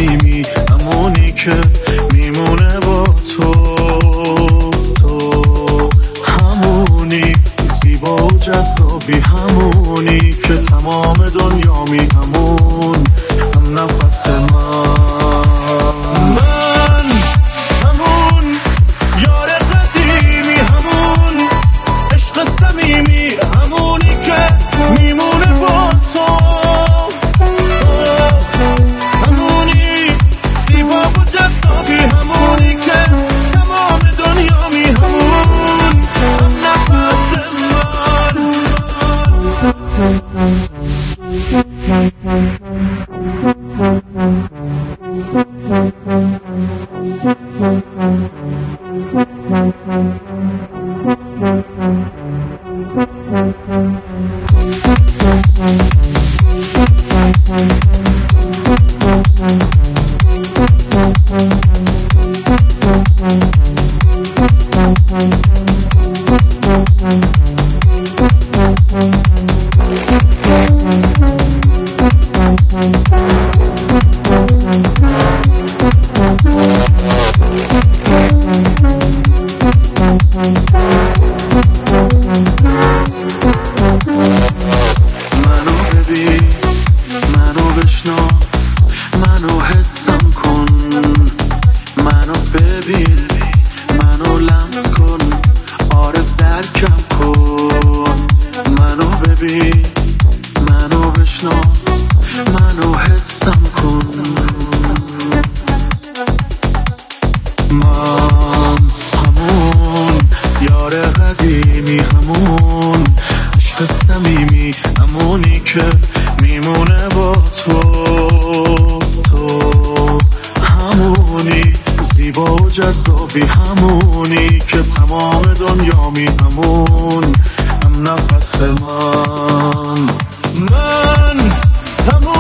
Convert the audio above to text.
صمیمی، همونی که میمونه با تو. همونی زیبا و جذابی، همونی که تمام دنیامی، همون هم نفس من همون یار قدیمی، همون عشق صمیمی، همونی که میمونه با تو. همونی زیبا و جذابی، همونی که تمام دنیامی، همون هم نفس منو حسم کن، منو ببین، منو لمس کن، آره درکم کن. منو ببین، منو بشناس، منو حسم کن. من همون یار قدیمی، همون عشق صمیمی، همونی که میمونه با تو. همونی زیبا و جذابی، همونی که تمام دنیامی، همون هم نفس من همون